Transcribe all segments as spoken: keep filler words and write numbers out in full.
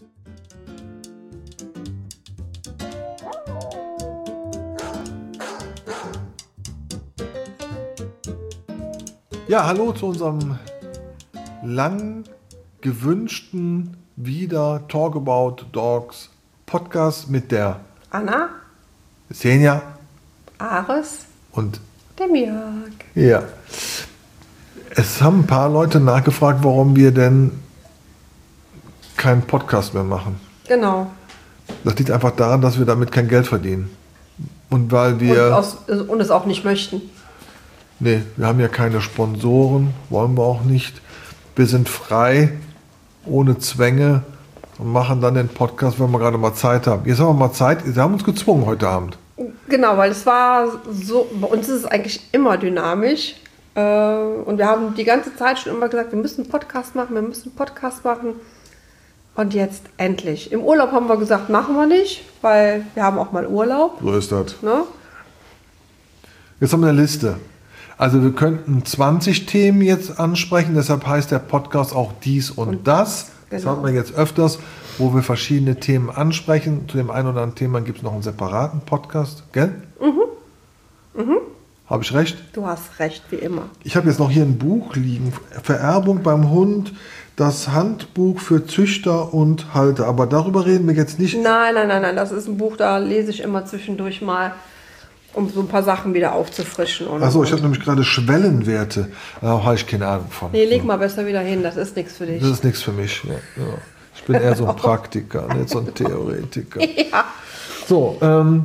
Ja, hallo zu unserem lang gewünschten wieder Talk About Dogs Podcast mit der Anna, Senja, Ares und dem Jörg. Ja, es haben ein paar Leute nachgefragt, warum wir denn keinen Podcast mehr machen. Genau. Das liegt einfach daran, dass wir damit kein Geld verdienen. Und weil wir... Und, aus, und es auch nicht möchten. Nee, wir haben ja keine Sponsoren, wollen wir auch nicht. Wir sind frei, ohne Zwänge und machen dann den Podcast, wenn wir gerade mal Zeit haben. Jetzt haben wir mal Zeit, wir haben uns gezwungen heute Abend. Genau, weil es war so, bei uns ist es eigentlich immer dynamisch. Äh, und wir haben die ganze Zeit schon immer gesagt, wir müssen einen Podcast machen, wir müssen einen Podcast machen. Und jetzt endlich. Im Urlaub haben wir gesagt, machen wir nicht, weil wir haben auch mal Urlaub. So ist das. Ne? Jetzt haben wir eine Liste. Also wir könnten zwanzig Themen jetzt ansprechen, deshalb heißt der Podcast auch dies und, und das. Das genau. hat man jetzt öfters, wo wir verschiedene Themen ansprechen. Zu dem einen oder anderen Thema gibt es noch einen separaten Podcast, gell? Mhm. Mhm. Habe ich recht? Du hast recht, wie immer. Ich habe jetzt noch hier ein Buch liegen, Vererbung beim Hund, das Handbuch für Züchter und Halter. Aber darüber reden wir jetzt nicht. Nein, nein, nein, nein, das ist ein Buch, da lese ich immer zwischendurch mal, um so ein paar Sachen wieder aufzufrischen. Achso, ich habe nämlich gerade Schwellenwerte. Da habe ich keine Ahnung von. Nee, leg mal besser wieder hin, das ist nichts für dich. Das ist nichts für mich. Ja, ja. Ich bin eher so ein Praktiker, nicht so ein Theoretiker. Ja. So, ähm,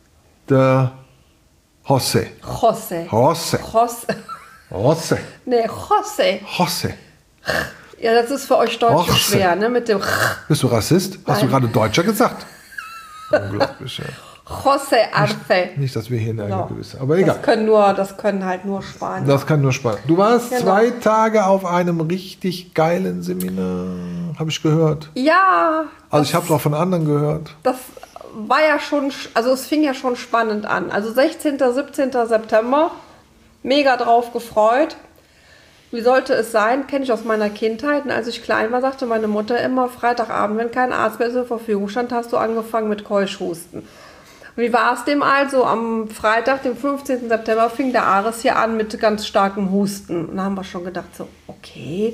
der José. José. José. José. José. Nee, José. José. Ja, das ist für euch Deutsche José. schwer, ne? Mit dem Bist du Rassist? Hast Nein. du gerade Deutscher gesagt? Unglaublich, ja. José Arce. Nicht, dass wir hier eine No. gewisse. Aber egal. Das können nur, das können halt nur Spanier. Das kann nur Spaß. Du warst Genau. zwei Tage auf einem richtig geilen Seminar, habe ich gehört. Ja. Also ich habe es auch von anderen gehört. Das war ja schon, also es fing ja schon spannend an. Also sechzehnten, siebzehnten September, mega drauf gefreut. Wie sollte es sein? Kenne ich aus meiner Kindheit. Und als ich klein war, sagte meine Mutter immer, Freitagabend, wenn kein Arzt mehr zur Verfügung stand, hast du angefangen mit Keuchhusten. Wie war es dem also? Am Freitag, dem fünfzehnten September, fing der Ares hier an mit ganz starkem Husten. Und da haben wir schon gedacht, so, okay.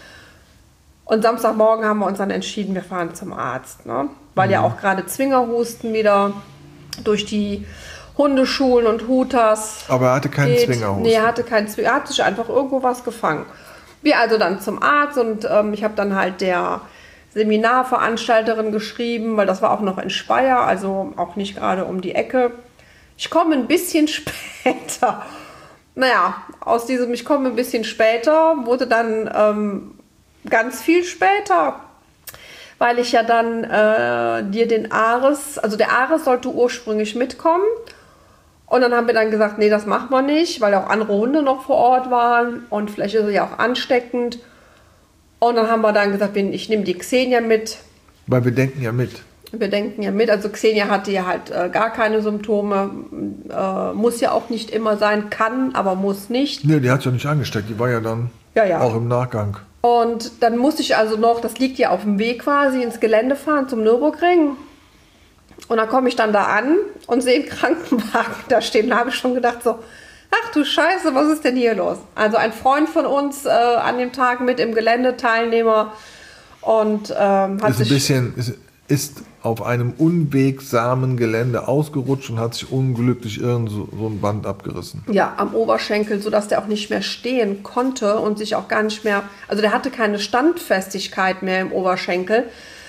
Und Samstagmorgen haben wir uns dann entschieden, wir fahren zum Arzt. Ne? Weil ja auch gerade Zwingerhusten wieder durch die Hundeschulen und Hutas. Aber er hatte keinen geht. Zwingerhusten. Nee, er hatte keinen Zwingerhusten. Er hat sich einfach irgendwo was gefangen. Wir also dann zum Arzt und ähm, ich habe dann halt der Seminarveranstalterin geschrieben, weil das war auch noch in Speyer, also auch nicht gerade um die Ecke. Ich komme ein bisschen später. Naja, aus diesem ich komme ein bisschen später wurde dann ähm, ganz viel später, weil ich ja dann äh, dir den Ares, also der Ares sollte ursprünglich mitkommen. Und dann haben wir dann gesagt, nee, das machen wir nicht, weil auch andere Hunde noch vor Ort waren und vielleicht ist es ja auch ansteckend. Und dann haben wir dann gesagt, ich nehme die Xenia mit. Weil wir denken ja mit. Wir denken ja mit. Also Xenia hatte ja halt äh, gar keine Symptome. Äh, muss ja auch nicht immer sein. Kann, aber muss nicht. Nee, die hat sich ja nicht angesteckt. Die war ja dann ja, ja. auch im Nachgang. Und dann musste ich also noch, das liegt ja auf dem Weg quasi, ins Gelände fahren zum Nürburgring. Und dann komme ich dann da an und sehe einen Krankenwagen da stehen. Da habe ich schon gedacht so, ach du Scheiße, was ist denn hier los? Also ein Freund von uns äh, an dem Tag mit im Gelände, Teilnehmer. Und ähm, hat ist sich... ein bisschen, ist, ist auf einem unwegsamen Gelände ausgerutscht und hat sich unglücklich irgend so, so ein Band abgerissen. Ja, am Oberschenkel, sodass der auch nicht mehr stehen konnte und sich auch gar nicht mehr... Also der hatte keine Standfestigkeit mehr im Oberschenkel.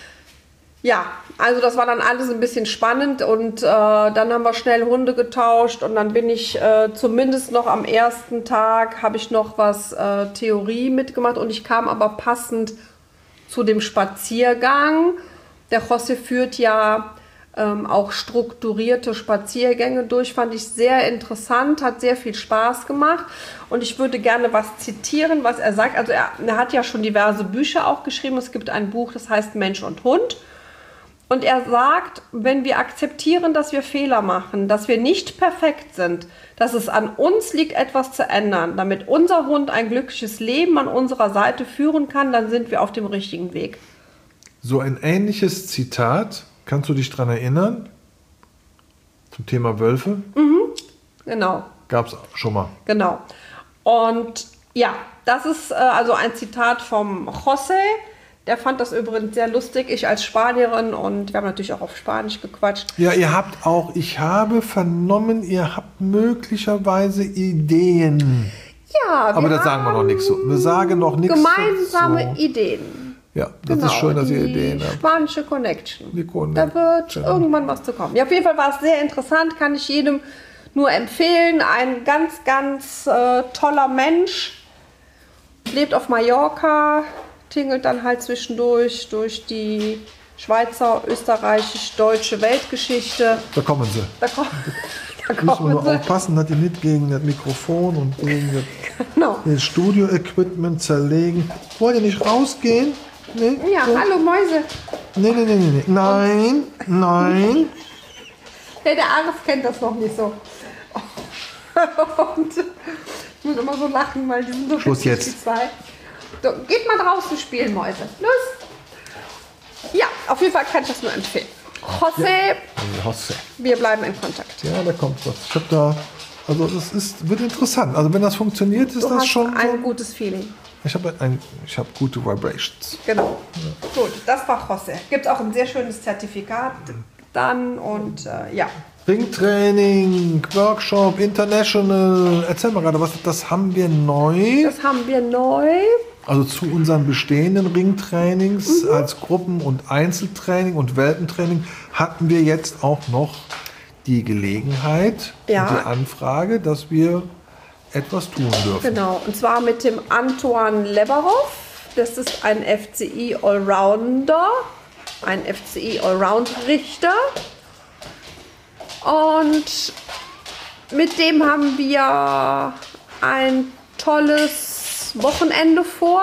Ja, also das war dann alles ein bisschen spannend und äh, dann haben wir schnell Hunde getauscht und dann bin ich äh, zumindest noch am ersten Tag, habe ich noch was äh, Theorie mitgemacht und ich kam aber passend zu dem Spaziergang. Der José führt ja ähm, auch strukturierte Spaziergänge durch, fand ich sehr interessant, hat sehr viel Spaß gemacht und ich würde gerne was zitieren, was er sagt. Also er, er hat ja schon diverse Bücher auch geschrieben, es gibt ein Buch, das heißt Mensch und Hund. Und er sagt, wenn wir akzeptieren, dass wir Fehler machen, dass wir nicht perfekt sind, dass es an uns liegt, etwas zu ändern, damit unser Hund ein glückliches Leben an unserer Seite führen kann, dann sind wir auf dem richtigen Weg. So ein ähnliches Zitat, kannst du dich daran erinnern? Zum Thema Wölfe? Mhm, genau. Gab es schon mal. Genau. Und ja, das ist äh, also ein Zitat vom José. Der fand das übrigens sehr lustig, ich als Spanierin, und wir haben natürlich auch auf Spanisch gequatscht. Ja, ihr habt auch, ich habe vernommen, ihr habt möglicherweise Ideen. Ja, wir aber das sagen wir noch nichts so. Wir sagen noch nichts gemeinsame so. Ideen. Ja, das genau, ist schön, dass ihr die Ideen habt. Spanische Connection. Die Connection. Da wird irgendwann was zu kommen. Ja, auf jeden Fall war es sehr interessant, kann ich jedem nur empfehlen. Ein ganz, ganz äh, toller Mensch, lebt auf Mallorca, tingelt dann halt zwischendurch durch die Schweizer, österreichisch-deutsche Weltgeschichte. Da kommen sie. Da, ko da Müssen wir kommen nur sie. aufpassen, dass die nicht gegen das Mikrofon und gegen das, Genau. das Studio-Equipment zerlegen. Wollt ihr nicht rausgehen? Nee? Ja, So? hallo Mäuse. Nee, nee, nee, nee, nee. Nein, nein. Hey, der Arif kennt das noch nicht so. Und ich muss immer so lachen, weil die sind so Schluss witzig, jetzt. die zwei. So, geht mal draußen spielen, Mäuse. Los! Ja, auf jeden Fall kann ich das nur empfehlen. José, José. wir bleiben in Kontakt. Ja, da kommt was. Ich hab da, also das ist, wird interessant. Also wenn das funktioniert, ist Du das hast schon ein so. gutes Feeling. Ich habe ein, ich habe gute Vibrations. Genau. Gut, das war José. Gibt auch ein sehr schönes Zertifikat dann und äh, ja. Ringtraining, Workshop, International. Erzähl mal gerade, was das haben wir neu. Das haben wir neu. Also zu unseren bestehenden Ringtrainings mhm. als Gruppen- und Einzeltraining und Welpentraining hatten wir jetzt auch noch die Gelegenheit, Ja. die Anfrage, dass wir etwas tun dürfen. Genau, und zwar mit dem Antoine Leberov. Das ist ein F C I Allrounder, ein F C I Allround-Richter. Und mit dem haben wir ein tolles Wochenende vor.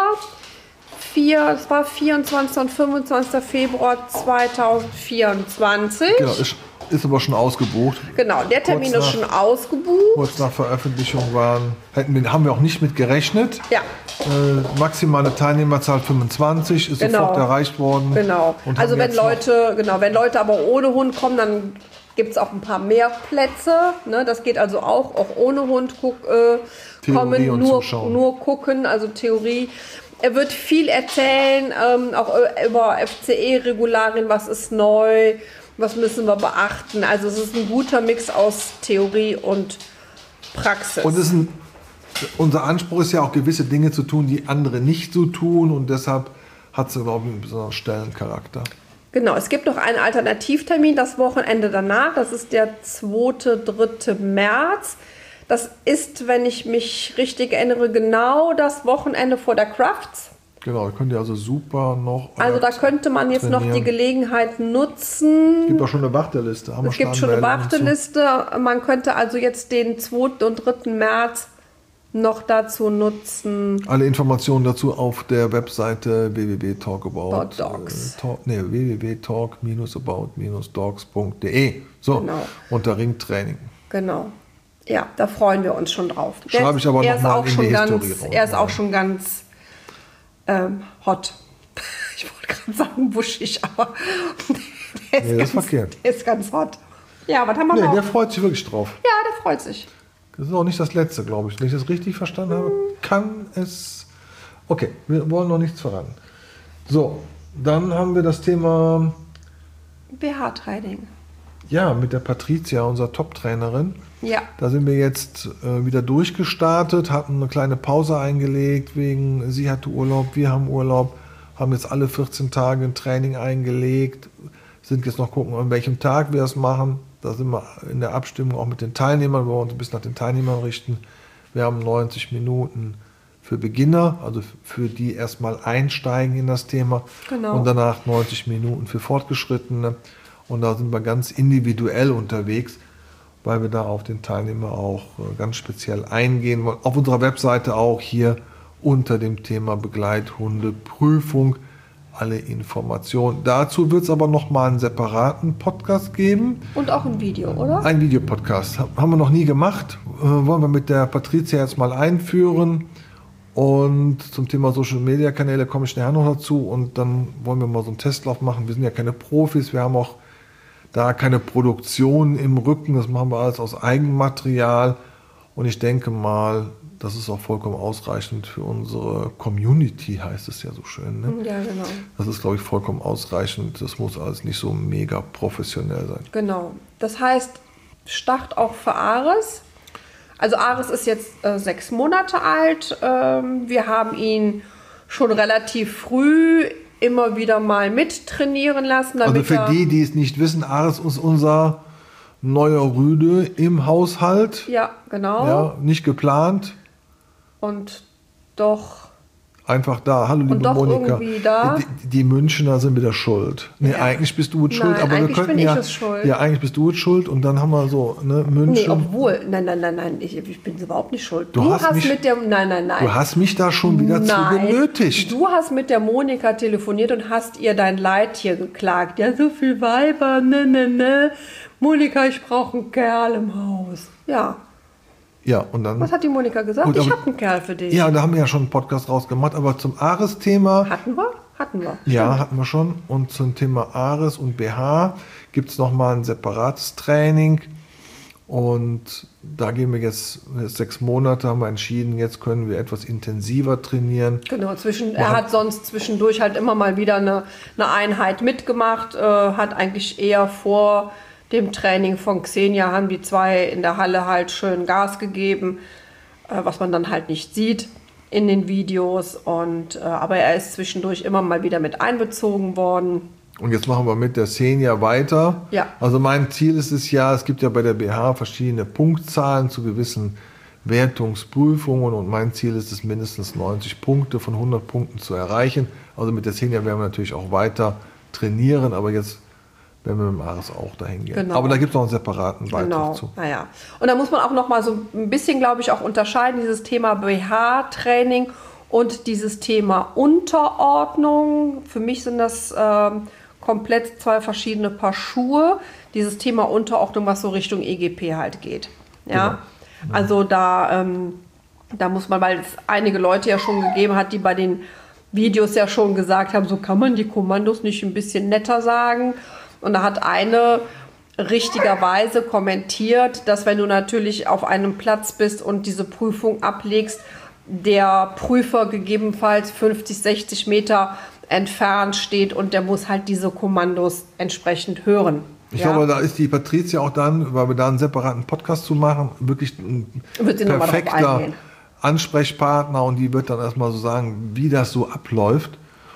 Vier, das war vierundzwanzigster und fünfundzwanzigster Februar zweitausendvierundzwanzig. Genau, ist, ist aber schon ausgebucht. Genau, der Termin Kurz ist nach- schon ausgebucht. Kurz nach Veröffentlichung waren, hätten wir, haben wir auch nicht mit gerechnet. Ja, Äh, maximale Teilnehmerzahl fünfundzwanzig ist Genau. sofort erreicht worden. genau. Und Also haben wenn jetzt noch- Leute, genau, wenn Leute aber ohne Hund kommen, dann gibt es auch ein paar mehr Plätze. Ne? Das geht also auch, auch ohne Hund guck, äh, Theorie kommen, und nur, Zuschauen. nur gucken, also Theorie. Er wird viel erzählen, ähm, auch äh, über F C E-Regularien, was ist neu, was müssen wir beachten. Also es ist ein guter Mix aus Theorie und Praxis. Und es ist ein, unser Anspruch ist ja auch, gewisse Dinge zu tun, die andere nicht so tun. Und deshalb hat es überhaupt einen besonderen Stellencharakter. Genau, es gibt noch einen Alternativtermin, das Wochenende danach. Das ist der zweite, dritte März. Das ist, wenn ich mich richtig erinnere, genau das Wochenende vor der Crafts. Genau, da könnt ihr also super noch. Also da könnte man jetzt noch die trainieren. Gelegenheit nutzen. Es gibt auch schon eine Warteliste. Haben wir Es gibt schon eine Anmeldungen zu. Warteliste. Man könnte also jetzt den zweiten und dritten März noch dazu nutzen. Alle Informationen dazu auf der Webseite w w w punkt talk about About Dogs. äh, talk, nee, w w w punkt talk about dogs punkt d e. So, Genau. unter Ringtraining. Genau. Ja, da freuen wir uns schon drauf. Schreibe ich aber er noch ist mal auch in schon die ganz, History rein. Er ist auch schon ganz ähm, hot. Ich wollte gerade sagen buschig, aber der ist, Nee, das ist ganz, verkehrt. der ist ganz hot. Ja, was haben wir Nee, noch? der freut sich wirklich drauf. Ja, der freut sich. Das ist auch nicht das letzte, glaube ich. Wenn ich das richtig verstanden habe, kann es. Okay, wir wollen noch nichts verraten. So, dann haben wir das Thema, B H-Training. ja, mit der Patricia, unserer Top-Trainerin. Ja, Da sind wir jetzt äh, wieder durchgestartet, hatten eine kleine Pause eingelegt, wegen sie hatte Urlaub, wir haben Urlaub, haben jetzt alle vierzehn Tage ein Training eingelegt, sind jetzt noch gucken, an welchem Tag wir es machen. Da sind wir in der Abstimmung auch mit den Teilnehmern, wo wir uns ein bisschen nach den Teilnehmern richten. Wir haben neunzig Minuten für Beginner, also für die erstmal einsteigen in das Thema. Genau. Und danach neunzig Minuten für Fortgeschrittene. Und da sind wir ganz individuell unterwegs, weil wir da auf den Teilnehmer auch äh, ganz speziell eingehen wollen. Auf unserer Webseite auch hier unter dem Thema Begleithundeprüfung alle Informationen. Dazu wird es aber nochmal einen separaten Podcast geben. und auch ein Video, oder? Ein Videopodcast. Haben wir noch nie gemacht. Äh, wollen wir mit der Patricia jetzt mal einführen. Und zum Thema Social Media Kanäle komme ich nachher noch dazu. Und dann wollen wir mal so einen Testlauf machen. Wir sind ja keine Profis, wir haben auch da keine Produktion im Rücken. Das machen wir alles aus Eigenmaterial. Und ich denke mal, das ist auch vollkommen ausreichend für unsere Community, heißt es ja so schön. Ne? Ja, genau. Das ist, glaube ich, vollkommen ausreichend. Das muss alles nicht so mega professionell sein. Genau. Das heißt, Start auch für Ares. Also Ares ist jetzt äh, sechs Monate alt. Ähm, wir haben ihn schon relativ früh immer wieder mal mittrainieren lassen. Damit Also für die, die es nicht wissen, Ares ist unser neuer Rüde im Haushalt. Ja, genau. Ja, nicht geplant. Und doch. Einfach da. Hallo, liebe Und doch Monika. irgendwie da. Die, die Münchner sind wieder schuld. Nee, Ja. eigentlich bist du jetzt schuld, Nein, aber wir eigentlich könnten bin ich ja. es schuld. Ja, eigentlich bist du jetzt schuld und dann haben wir so, ne, München. Nee, obwohl. Nein, nein, nein, nein. Ich, ich bin überhaupt nicht schuld. Du Du, hast hast, mich- mit der. Nein, nein, nein. Du hast mich da schon wieder zu Nein, genötigt. du hast mit der Monika telefoniert und hast ihr dein Leid hier geklagt. Ja, so viel Weiber, ne, ne, ne. Monika, ich brauche einen Kerl im Haus. Ja, Ja, und dann. was hat die Monika gesagt? Gut, ich aber- habe einen Kerl für dich. Ja, da haben wir ja schon einen Podcast rausgemacht, aber zum Ares-Thema. Hatten wir? Hatten wir. Ja, hatten wir schon. Und zum Thema Ares und B H gibt es nochmal ein separates Training. Und da gehen wir jetzt, jetzt sechs Monate, haben wir entschieden, jetzt können wir etwas intensiver trainieren. Genau, zwischen, er hat sonst zwischendurch halt immer mal wieder eine, eine Einheit mitgemacht, äh, hat eigentlich eher vor dem Training von Xenia, haben die zwei in der Halle halt schön Gas gegeben, äh, was man dann halt nicht sieht in den Videos. Und, äh, aber er ist zwischendurch immer mal wieder mit einbezogen worden. Und jetzt machen wir mit der Xenia weiter. Ja. Also mein Ziel ist es ja, es gibt ja bei der B H verschiedene Punktzahlen zu gewissen Wertungsprüfungen und mein Ziel ist es, mindestens neunzig Punkte von hundert Punkten zu erreichen. Also mit der Xenia werden wir natürlich auch weiter trainieren, aber jetzt werden wir mit dem Ares auch dahin gehen. Genau. Aber da gibt es noch einen separaten Beitrag Genau, zu. naja. Und da muss man auch noch mal so ein bisschen, glaube ich, auch unterscheiden, dieses Thema B H-Training und dieses Thema Unterordnung. Für mich sind das ähm, komplett zwei verschiedene Paar Schuhe. Dieses Thema Unterordnung, was so Richtung E G P halt geht. Ja, Genau. also da, ähm, da muss man, weil es einige Leute ja schon gegeben hat, die bei den Videos ja schon gesagt haben, so kann man die Kommandos nicht ein bisschen netter sagen. Und da hat eine richtigerweise kommentiert, dass wenn du natürlich auf einem Platz bist und diese Prüfung ablegst, der Prüfer gegebenenfalls fünfzig, sechzig Meter entfernt steht und der muss halt diese Kommandos entsprechend hören. Ich Ja. glaube, da ist die Patricia auch dann, weil wir da einen separaten Podcast zu machen, wirklich ein Wird sie noch mal drauf perfekter eingehen. Ansprechpartner und die wird dann erstmal so sagen, wie das so abläuft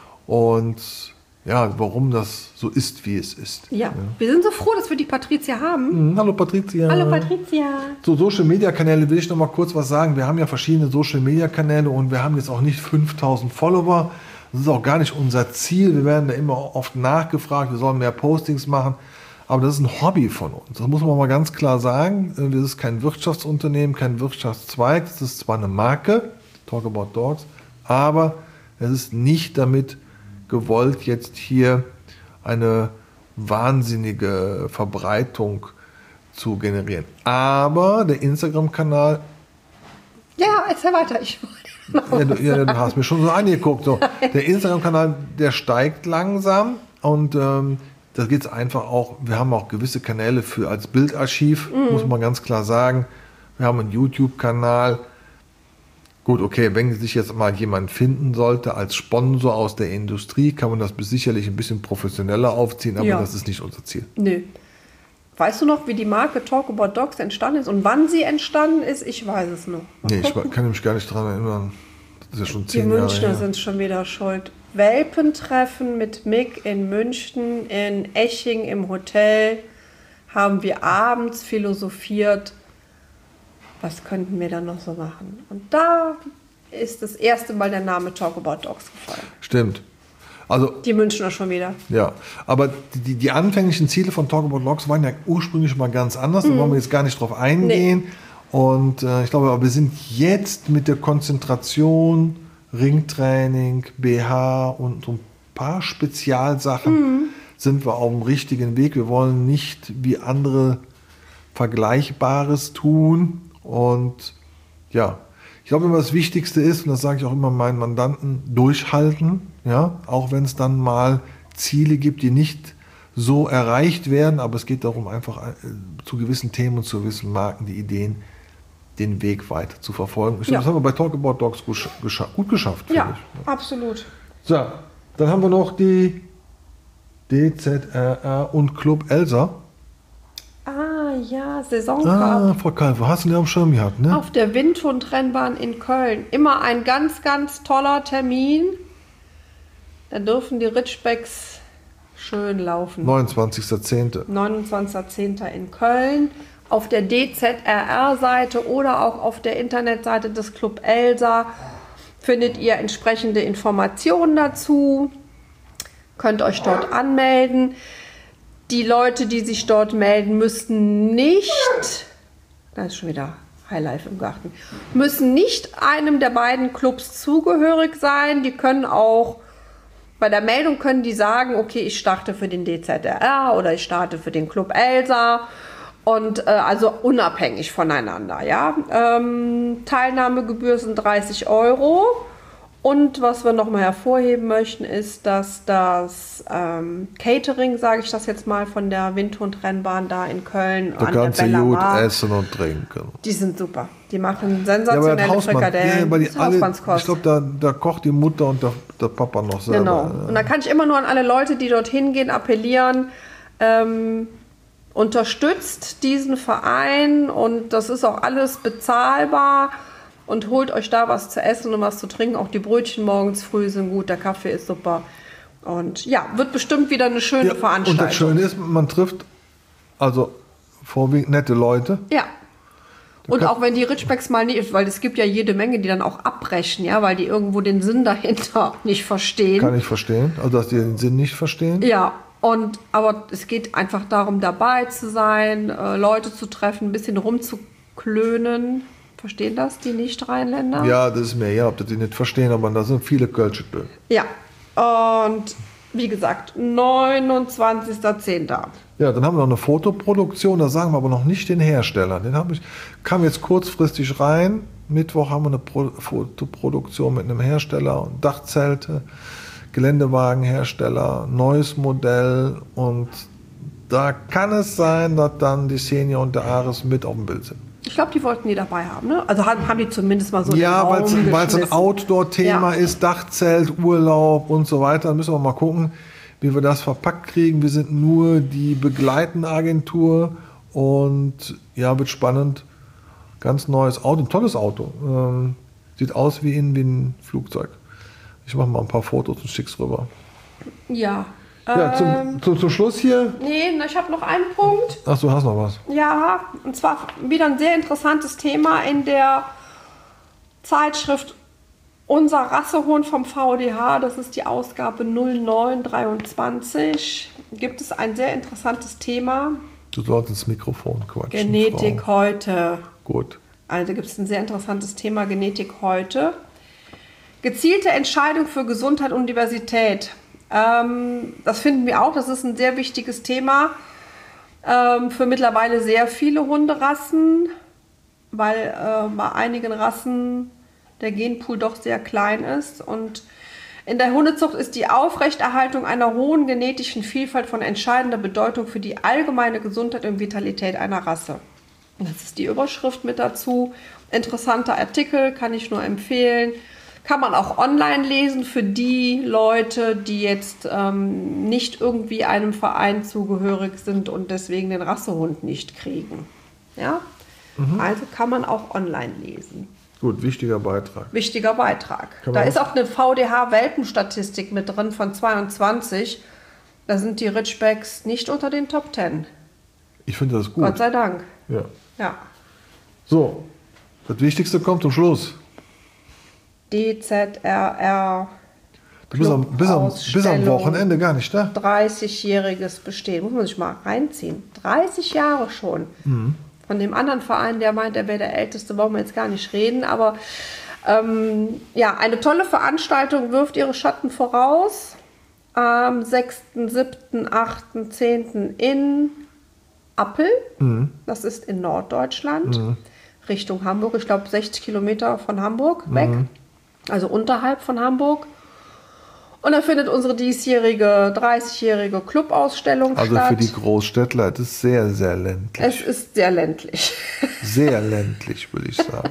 und ja, warum das so ist, wie es ist. Ja, wir sind so froh, dass wir die Patricia haben. Mhm. Hallo Patricia. Hallo Patricia. Zu Social Media Kanäle will ich noch mal kurz was sagen. Wir haben ja verschiedene Social Media Kanäle und wir haben jetzt auch nicht fünftausend Follower. Das ist auch gar nicht unser Ziel. Wir werden da immer oft nachgefragt, wir sollen mehr Postings machen. Aber das ist ein Hobby von uns. Das muss man mal ganz klar sagen. Das ist kein Wirtschaftsunternehmen, kein Wirtschaftszweig. Das ist zwar eine Marke, Talk About Dogs, aber es ist nicht damit gewollt, jetzt hier eine wahnsinnige Verbreitung zu generieren. Aber der Instagram-Kanal, Ja, erzähl weiter. Ich ja, du, ja, du hast mir schon so angeguckt, so. Der Instagram-Kanal, der steigt langsam und ähm, da geht es einfach auch, wir haben auch gewisse Kanäle für als Bildarchiv, mhm. muss man ganz klar sagen. Wir haben einen YouTube-Kanal. Gut, okay, wenn sich jetzt mal jemand finden sollte als Sponsor aus der Industrie, kann man das sicherlich ein bisschen professioneller aufziehen, aber Ja. das ist nicht unser Ziel. Nö. Weißt du noch, wie die Marke Talk About Dogs entstanden ist und wann sie entstanden ist? Ich weiß es noch. Mal Nee, ich gucken. kann mich gar nicht daran erinnern. Das ist ja schon Die zehn Jahre Münchner her. sind schon wieder schuld. Welpentreffen mit Mick in München, in Eching im Hotel, haben wir abends philosophiert, was könnten wir dann noch so machen? Und da ist das erste Mal der Name Talk About Dogs gefallen. Stimmt. Also, Die Münchner schon wieder. ja. Aber die, die anfänglichen Ziele von Talk About Dogs waren ja ursprünglich mal ganz anders. Da wollen wir jetzt gar nicht drauf eingehen. Und äh, ich glaube, aber wir sind jetzt mit der Konzentration, Ringtraining, B H und so ein paar Spezialsachen sind wir auf dem richtigen Weg. Wir wollen nicht wie andere Vergleichbares tun. Und ja, Ich glaube immer, das Wichtigste ist, und das sage ich auch immer meinen Mandanten, durchhalten, ja, auch wenn es dann mal Ziele gibt, die nicht so erreicht werden, aber es geht darum, einfach äh, zu gewissen Themen und zu gewissen Marken, die Ideen, den Weg weiter zu verfolgen. Ich Ja. glaube, das haben wir bei Talk About Dogs gut, gescha- gut geschafft, finde Ja, ich. absolut. So, dann haben wir noch die D Z R R und Club Elsa. Ah ja, Saisoncup. Ah, Frau Kalver, hast du den auf dem Schirm gehabt, ne? Auf der Windhund-Rennbahn in Köln. Immer ein ganz, ganz toller Termin. Da dürfen die Ridgebacks schön laufen. neunundzwanzigster zehnter neunundzwanzigster zehnter in Köln. Auf der D Z R R-Seite oder auch auf der Internetseite des Club Elsa findet ihr entsprechende Informationen dazu. Könnt euch dort anmelden. Die Leute, die sich dort melden, müssen nicht, da ist schon wieder Highlife im Garten, müssen nicht einem der beiden Clubs zugehörig sein. Die können auch, bei der Meldung können die sagen, okay, ich starte für den D Z R R oder ich starte für den Club Elsa. Und äh, also unabhängig voneinander. Ja? Ähm, Teilnahmegebühr sind dreißig Euro. Und was wir nochmal hervorheben möchten, ist, dass das ähm, Catering, sage ich das jetzt mal, von der Windhund-Rennbahn da in Köln Da an kannst der du gut Bellamar, essen und trinken. die sind super. Die machen Ja, aber sensationelle das Hausmann, Frikadellen. ja, aber die Das ist alle, Hausmannskost. ich glaube, da, da kocht die Mutter und der, der Papa noch selber. Genau. Und da kann ich immer nur an alle Leute, die dorthin gehen, appellieren, ähm, unterstützt diesen Verein und das ist auch alles bezahlbar und holt euch da was zu essen und was zu trinken. Auch die Brötchen morgens früh sind gut, der Kaffee ist super. Und ja, wird bestimmt wieder eine schöne Ja, Veranstaltung. und das Schöne ist, man trifft also vorwiegend nette Leute. Ja. Und kann- auch wenn die Ridgebacks mal nicht, weil es gibt ja jede Menge, die dann auch abbrechen, ja, weil die irgendwo den Sinn dahinter nicht verstehen. Kann ich verstehen. Also, dass die den Sinn nicht verstehen. Ja, und aber es geht einfach darum, dabei zu sein, äh, Leute zu treffen, ein bisschen rumzuklönen. Verstehen das die Nicht-Rheinländer? Ja, das ist mir ja, ob das die nicht verstehen, aber da sind viele Kölsche drin. Ja. Und wie gesagt, neunundzwanzigster zehnter Ja, dann haben wir noch eine Fotoproduktion, da sagen wir aber noch nicht den Hersteller. Den habe ich, kam jetzt kurzfristig rein. Mittwoch haben wir eine Pro Fotoproduktion mit einem Hersteller und Dachzelte, Geländewagenhersteller, neues Modell und da kann es sein, dass dann die Senior und der Ares mit auf dem Bild sind. Ich glaube, die wollten die dabei haben, ne? Also haben, haben die zumindest mal so in den Ja, weil Raum es ein geschmissen. Outdoor-Thema Ja. ist, Dachzelt, Urlaub und so weiter. Da müssen wir mal gucken, wie wir das verpackt kriegen. Wir sind nur die begleitende Agentur und ja, wird spannend. Ganz neues Auto, ein tolles Auto. Ähm, sieht aus wie, in, wie ein Flugzeug. Ich mache mal ein paar Fotos und schick's rüber. Ja. Ja, zum, Ähm, zum, zum Schluss hier. nee, na, ich habe noch einen Punkt. Ach, du hast noch was. Ja, und zwar wieder ein sehr interessantes Thema in der Zeitschrift Unser Rassehund vom V D H. Das ist die Ausgabe null neun dreiundzwanzig. Gibt es ein sehr interessantes Thema. Du sollst ins Mikrofon quatschen. Genetik Frau. heute. Gut. Also gibt es ein sehr interessantes Thema Genetik heute. Gezielte Entscheidung für Gesundheit und Diversität. Ähm, das finden wir auch. Das ist ein sehr wichtiges Thema ähm, für mittlerweile sehr viele Hunderassen, weil äh, bei einigen Rassen der Genpool doch sehr klein ist. Und in der Hundezucht ist die Aufrechterhaltung einer hohen genetischen Vielfalt von entscheidender Bedeutung für die allgemeine Gesundheit und Vitalität einer Rasse. Und das ist die Überschrift mit dazu. Interessanter Artikel, kann ich nur empfehlen. Kann man auch online lesen für die Leute, die jetzt ähm, nicht irgendwie einem Verein zugehörig sind und deswegen den Rassehund nicht kriegen. Ja? Mhm. Also kann man auch online lesen. Gut, wichtiger Beitrag. Wichtiger Beitrag. Kann Da man ist auch eine V D H-Welpenstatistik mit drin von zweiundzwanzig. Da sind die Ridgebacks nicht unter den Top zehn. Ich finde das gut. Gott sei Dank. Ja. Ja. So, das Wichtigste kommt zum Schluss. D Z R R. Du bist am, bis, am, bis am Wochenende gar nicht da. dreißigjähriges Bestehen. Muss man sich mal reinziehen. dreißig Jahre schon. Mhm. Von dem anderen Verein, der meint, er wäre der Älteste, wollen wir jetzt gar nicht reden. Aber ähm, ja, eine tolle Veranstaltung wirft ihre Schatten voraus. Am sechsten, siebten, achten, zehnten in Appel. Mhm. Das ist in Norddeutschland. Mhm. Richtung Hamburg. Ich glaube sechzig Kilometer von Hamburg weg. Mhm. Also unterhalb von Hamburg. Und da findet unsere diesjährige dreißigjährige Clubausstellung also statt. Also für die Großstädtler, das ist sehr, sehr ländlich. Es ist sehr ländlich. Sehr ländlich, würde ich sagen.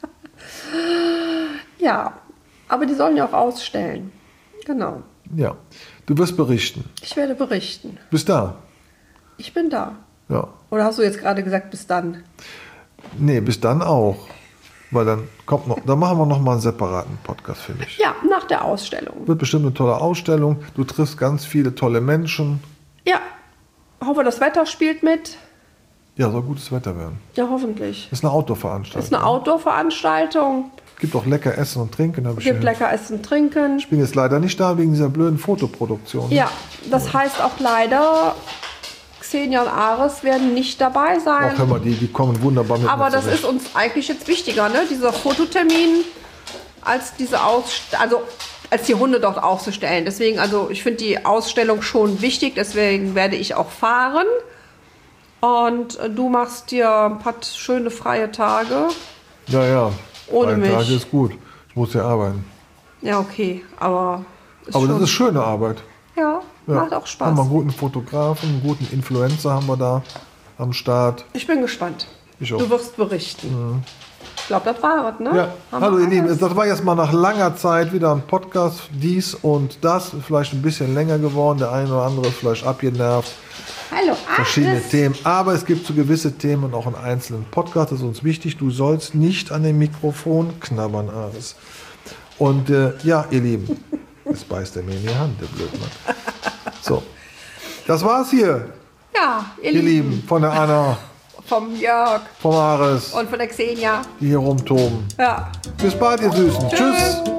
Ja, aber die sollen ja auch ausstellen. Genau. Ja, du wirst berichten. Ich werde berichten. Bis da. Ich bin da. Ja. Oder hast du jetzt gerade gesagt, bis dann? Nee, bis dann auch. Weil dann kommt noch, dann machen wir noch mal einen separaten Podcast, finde ich. Ja, nach der Ausstellung. Wird bestimmt eine tolle Ausstellung. Du triffst ganz viele tolle Menschen. Ja, hoffe, das Wetter spielt mit. Ja, soll gutes Wetter werden. Ja, hoffentlich. Das ist eine Outdoor-Veranstaltung. Das ist eine Outdoor-Veranstaltung. Gibt auch lecker Essen und Trinken. Es gibt lecker Essen und Trinken. Ich bin jetzt leider nicht da wegen dieser blöden Fotoproduktion. Ja, das heißt auch leider, Xenia und Ares werden nicht dabei sein. Ach, hör mal, die, die kommen wunderbar mit. Aber das ist uns eigentlich jetzt wichtiger, ne? Dieser Fototermin, als diese Ausstellung, also als die Hunde dort auszustellen. Deswegen, also ich finde die Ausstellung schon wichtig, deswegen werde ich auch fahren. Und du machst dir ein paar schöne freie Tage. Ja, ja. Ohne freie mich. Tage ist gut. Ich muss ja arbeiten. Ja, okay, aber. Ist aber schon, das ist schöne Arbeit. Ja, Ja. macht auch Spaß. Haben wir einen guten Fotografen, einen guten Influencer haben wir da am Start. Ich bin gespannt. Ich auch. Du wirst berichten. Mhm. Ich glaube, das war was, ne? Ja. Haben Hallo wir ihr Lieben, alles? das war jetzt mal nach langer Zeit wieder ein Podcast, dies und das, vielleicht ein bisschen länger geworden, der eine oder andere ist vielleicht abgenervt, Hallo, verschiedene alles. Themen, aber es gibt so gewisse Themen und auch einen einzelnen Podcast, das ist uns wichtig, du sollst nicht an dem Mikrofon knabbern, Ares. Und äh, ja, ihr Lieben, jetzt beißt er mir in die Hand, der Blödmann. So, das war's hier, Ja, ihr, ihr Lieben. Lieben, von der Anna, Vom Jörg vom Ares, und von der Xenia. die hier rumtoben. Ja. Bis bald, ihr Süßen. Tschüss.